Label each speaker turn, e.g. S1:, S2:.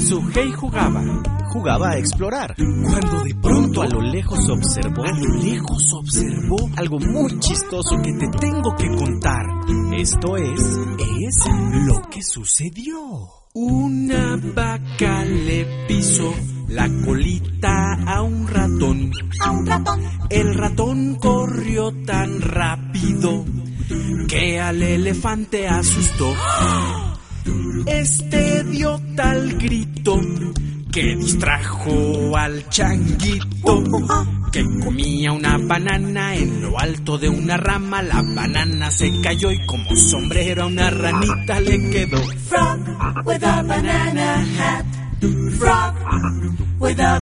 S1: Sugei jugaba a explorar, cuando de pronto a lo lejos observó algo muy chistoso que te tengo que contar. Esto es lo que sucedió. Una vaca le pisó la colita a un ratón. El ratón corrió tan rápido que al elefante asustó. Este dio tal grito que distrajo al changuito, que comía una banana en lo alto de una rama. La banana se cayó y como sombrero a una ranita le quedó.
S2: Frog with a banana hat. Frog with a